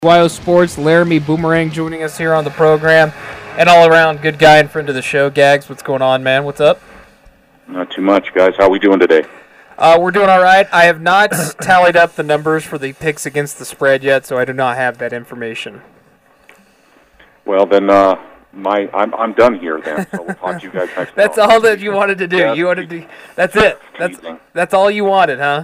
YO Sports, Laramie Boomerang joining us here on the program. And all around good guy and friend of the show, Gags. What's going on, man? What's up? Not too much, guys. How we doing today? We're doing all right. I have not tallied up the numbers for the picks against the spread yet, so I do not have that information. Well, then I'm done here then. So we'll talk to you guys next. That's all that you wanted to do. Yeah, you wanted to. That's it. That's all you wanted, huh?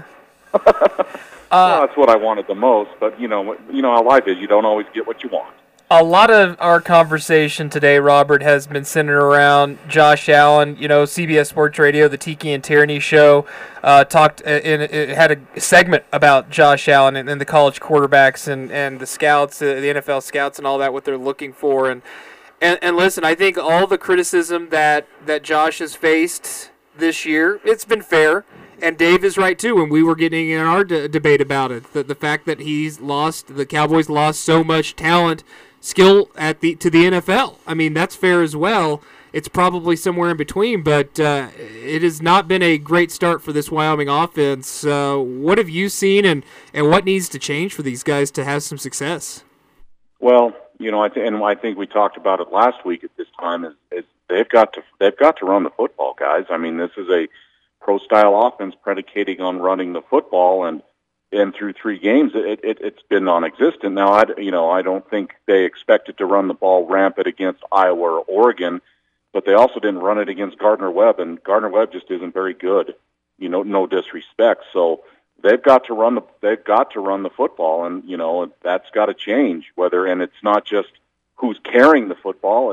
Well, that's what I wanted the most. But you know how life is. You don't always get what you want. A lot of our conversation today, Robert, has been centered around Josh Allen. You know, CBS Sports Radio, the Tiki and Tyranny show, had a segment about Josh Allen and the college quarterbacks and the scouts, the NFL scouts, and all that, what they're looking for. And listen, I think all the criticism that Josh has faced this year, it's been fair. And Dave is right, too, when we were getting in our debate about it. The fact that the Cowboys lost so much talent, skill to the NFL. I mean, that's fair as well. It's probably somewhere in between, but it has not been a great start for this Wyoming offense. What have you seen, and what needs to change for these guys to have some success? Well, I think we talked about it last week at this time. Is they've got to run the football, guys. I mean, this is a pro-style offense predicating on running the football, and through 3 games, it's been non-existent. Now, I don't think they expected to run the ball rampant against Iowa or Oregon, but they also didn't run it against Gardner-Webb, and Gardner-Webb just isn't very good. No disrespect. So they've got to run the football, and that's got to change. And it's not just who's carrying the football.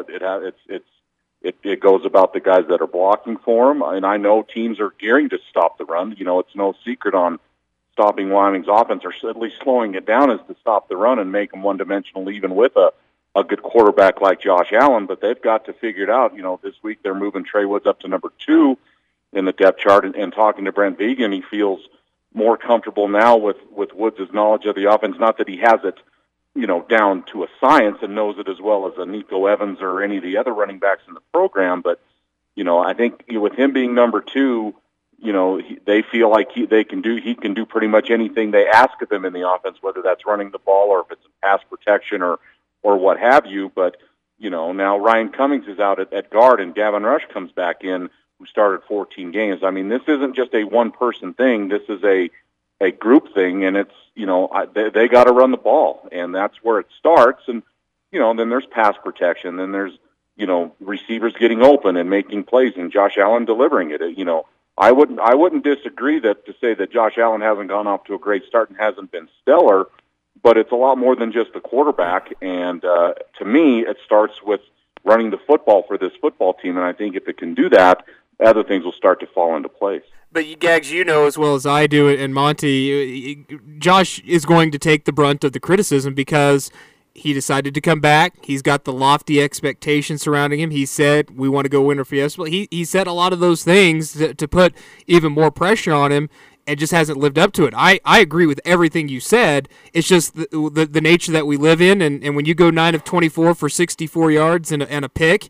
It goes about the guys that are blocking for them, and I know teams are gearing to stop the run. It's no secret on stopping Wyoming's offense, or at least slowing it down, is to stop the run and make them one-dimensional, even with a good quarterback like Josh Allen. But they've got to figure it out. This week they're moving Trey Woods up to number 2 in the depth chart, and talking to Brent Vigen, he feels more comfortable now with Woods' knowledge of the offense. Not that he has it down to a science and knows it as well as a Nico Evans or any of the other running backs in the program. But, I think with him being number 2, they feel like he can do pretty much anything they ask of him in the offense, whether that's running the ball or if it's pass protection or what have you. But, now Ryan Cummings is out at guard, and Gavin Rush comes back in, who started 14 games. I mean, this isn't just a one-person thing. This is a group thing, and it's, they got to run the ball, and that's where it starts. And, then there's pass protection, then there's, receivers getting open and making plays, and Josh Allen delivering it. I wouldn't disagree to say that Josh Allen hasn't gone off to a great start and hasn't been stellar, but it's a lot more than just the quarterback. And to me, it starts with running the football for this football team, and I think if it can do that, other things will start to fall into place. But Gags, as well as I do, and Monty, Josh is going to take the brunt of the criticism because he decided to come back. He's got the lofty expectations surrounding him. He said, we want to go Winter Fiesta. He said a lot of those things to put even more pressure on him, and just hasn't lived up to it. I agree with everything you said. It's just the nature that we live in, and when you go 9 of 24 for 64 yards and a pick,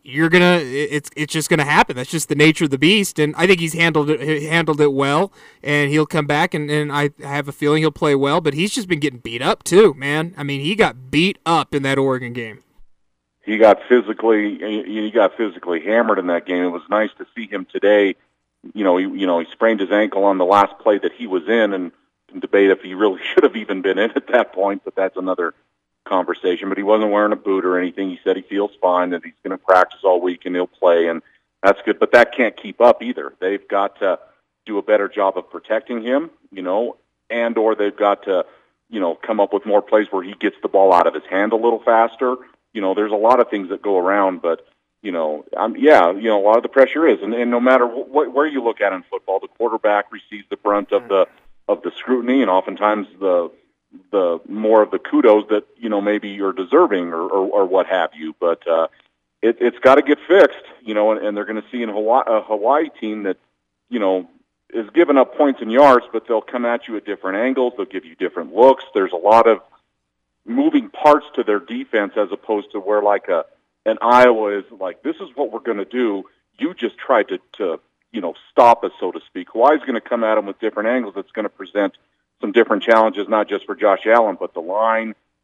it's just gonna happen. That's just the nature of the beast, and I think he's handled it well, and he'll come back, and I have a feeling he'll play well. But he's just been getting beat up too, man. I mean, he got beat up in that Oregon game. He got physically hammered in that game. It was nice to see him today. He sprained his ankle on the last play that he was in, and can debate if he really should have even been in at that point, but that's another conversation. But he wasn't wearing a boot or anything. He said he feels fine, that he's going to practice all week and he'll play, and that's good. But that can't keep up either. They've got to do a better job of protecting him, and or they've got to, come up with more plays where he gets the ball out of his hand a little faster. There's a lot of things that go around, but a lot of the pressure is, and no matter where you look at in football, the quarterback receives the brunt of the scrutiny, and oftentimes the more of the kudos that maybe you're deserving or what have you. But it's got to get fixed, and they're going to see in a Hawaii team that is giving up points and yards, but they'll come at you at different angles. They'll give you different looks. There's a lot of moving parts to their defense, as opposed to where like an Iowa is like, this is what we're going to do. You just try to stop us, so to speak. Hawaii's going to come at them with different angles. It's going to present some different challenges, not just for Josh Allen, but the line,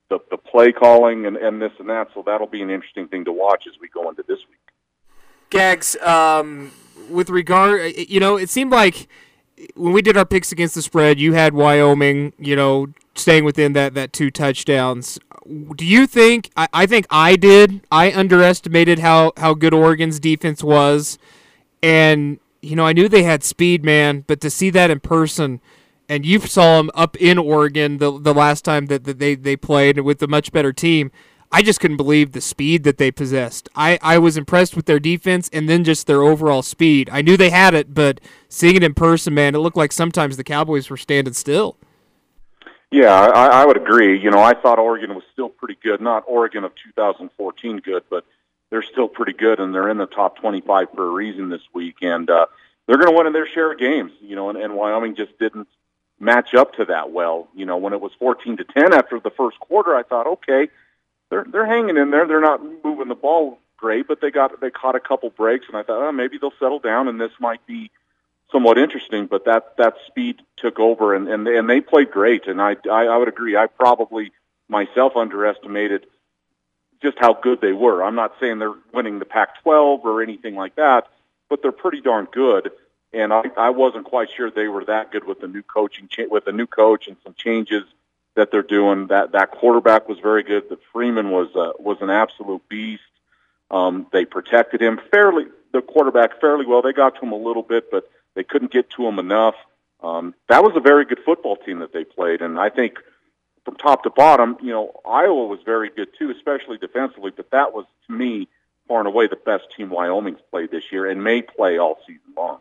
the play calling and this and that. So that'll be an interesting thing to watch as we go into this week. Gags, with regard, it seemed like when we did our picks against the spread, you had Wyoming, staying within that 2 touchdowns. Do you think? I think I did. I underestimated how good Oregon's defense was, and I knew they had speed, man. But to see that in person, and you saw them up in Oregon the last time that they played with a much better team, I just couldn't believe the speed that they possessed. I was impressed with their defense and then just their overall speed. I knew they had it, but seeing it in person, man, it looked like sometimes the Cowboys were standing still. Yeah, I would agree. I thought Oregon was still pretty good. Not Oregon of 2014 good, but they're still pretty good, and they're in the top 25 for a reason this week. And they're going to win in their share of games, and Wyoming just didn't match up to that well. When it was 14-10 after the first quarter, I thought, okay, they're hanging in there. They're not moving the ball great, but they caught a couple breaks, and I thought, maybe they'll settle down, and this might be somewhat interesting. But that speed took over, and they played great. And I would agree. I probably myself underestimated just how good they were. I'm not saying they're winning the Pac-12 or anything like that, but they're pretty darn good. And I wasn't quite sure they were that good with the new coach and some changes that they're doing. That quarterback was very good. The Freeman was an absolute beast. They protected him the quarterback fairly well. They got to him a little bit, but they couldn't get to him enough. That was a very good football team that they played, and I think from top to bottom, Iowa was very good too, especially defensively. But that was, to me, far and away the best team Wyoming's played this year and may play all season long.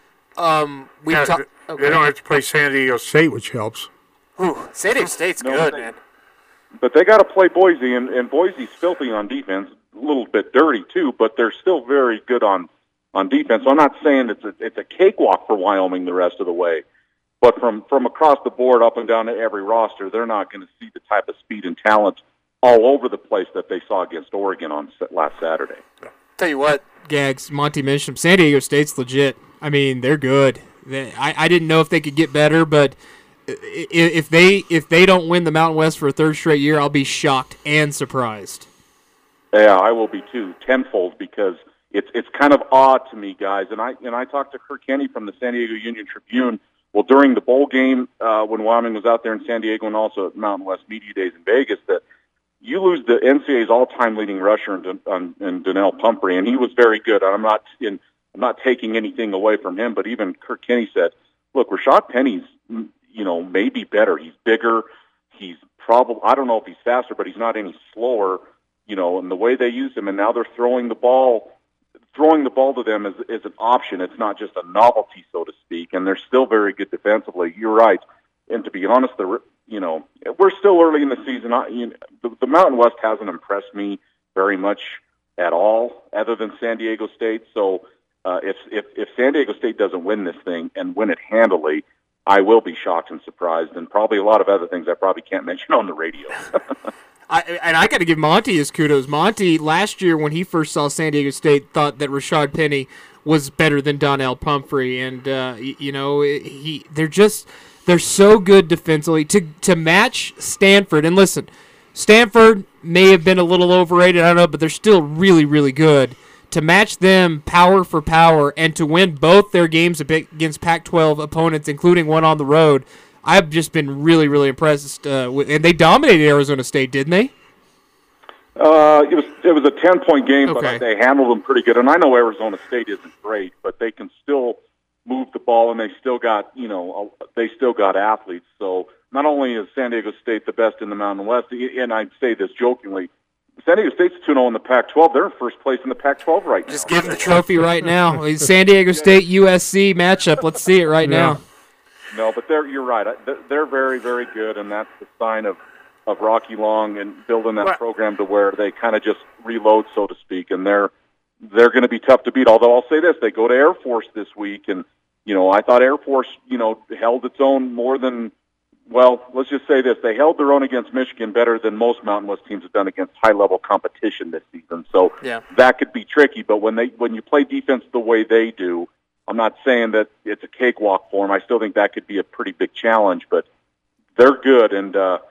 They don't have to play San Diego State, which helps. Ooh, San Diego State's good, man. But they got to play Boise, and Boise's filthy on defense, a little bit dirty too, but they're still very good on defense. So I'm not saying it's a cakewalk for Wyoming the rest of the way, but from across the board, up and down to every roster, they're not going to see the type of speed and talent all over the place that they saw against Oregon on last Saturday. Tell you what, Gags, Monty mentioned San Diego State's legit. I mean, they're good. I didn't know if they could get better, but if they don't win the Mountain West for a third straight year, I'll be shocked and surprised. Yeah, I will be too, tenfold, because it's kind of odd to me, guys. And I talked to Kirk Kenney from the San Diego Union Tribune. Well, during the bowl game, when Wyoming was out there in San Diego, and also at Mountain West Media Days in Vegas, that you lose the NCAA's all-time leading rusher in Donnell Pumphrey, and he was very good. I'm not taking anything away from him, but even Kirk Kenney said, look, Rashad Penny's, maybe better. He's bigger. He's probably, I don't know if he's faster, but he's not any slower, and the way they use him, and now they're throwing the ball to them is an option. It's not just a novelty, so to speak, and they're still very good defensively. You're right. And to be honest, we're still early in the season. The Mountain West hasn't impressed me very much at all, other than San Diego State. So if San Diego State doesn't win this thing and win it handily, I will be shocked and surprised, and probably a lot of other things I probably can't mention on the radio. I got to give Monty his kudos. Monty, last year when he first saw San Diego State, thought that Rashad Penny was better than Donnell Pumphrey, and they're so good defensively to match Stanford. And listen, Stanford may have been a little overrated, I don't know, but they're still really, really good. To match them power for power and to win both their games against Pac-12 opponents, including one on the road, I've just been really, really impressed. And they dominated Arizona State, didn't they? It was a 10-point game, Okay. But they handled them pretty good. And I know Arizona State isn't great, but they can still move the ball, and they still got athletes. So not only is San Diego State the best in the Mountain West, and I say this jokingly, San Diego State's 2-0 in the Pac-12. They're in first place in the Pac-12 right now. Just give them the trophy right now. San Diego State USC matchup. Let's see it right now. No, but you're right. They're very, very good, and that's the sign of Rocky Long and building that program to where they kind of just reload, so to speak, and they're going to be tough to beat. Although I'll say this, they go to Air Force this week, and I thought Air Force held its own more than. Well, let's just say this. They held their own against Michigan better than most Mountain West teams have done against high-level competition this season. So that could be tricky. But when you play defense the way they do, I'm not saying that it's a cakewalk for them. I still think that could be a pretty big challenge. But they're good, and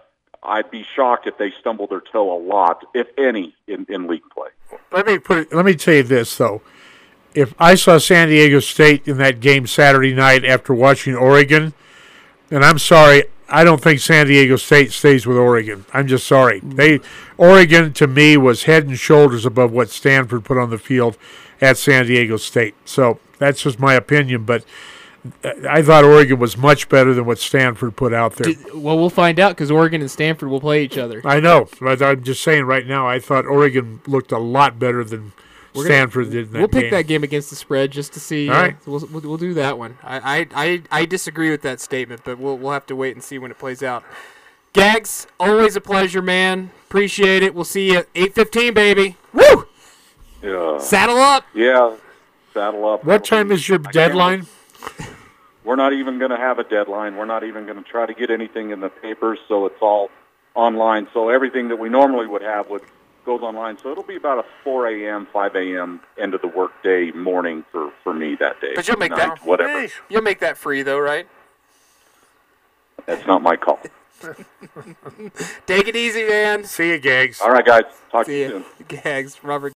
I'd be shocked if they stumble their toe a lot, if any, in league play. Let me tell you this though. If I saw San Diego State in that game Saturday night after watching Oregon, and I'm sorry, I don't think San Diego State stays with Oregon. I'm just sorry. Oregon, to me, was head and shoulders above what Stanford put on the field at San Diego State. So that's just my opinion, but I thought Oregon was much better than what Stanford put out there. Well, we'll find out because Oregon and Stanford will play each other. I know, but I'm just saying right now, I thought Oregon looked a lot better than Stanford did in that game. We'll pick that game against the spread just to see. All right. We'll do that one. I disagree with that statement, but we'll have to wait and see when it plays out. Gags, always a pleasure, man. Appreciate it. We'll see you at 8:15, baby. Woo! Yeah. Saddle up. Yeah, saddle up. What time is your deadline? We're not even going to have a deadline. We're not even going to try to get anything in the papers, so it's all online. So everything that we normally would have goes online. So it'll be about a 4 a.m., 5 a.m. end of the workday morning for me that day. But you'll make night, that whatever. You'll make that free though, right? That's not my call. Take it easy, man. See you, Gags. All right, guys. Talk to See you ya. soon. Gags, Robert.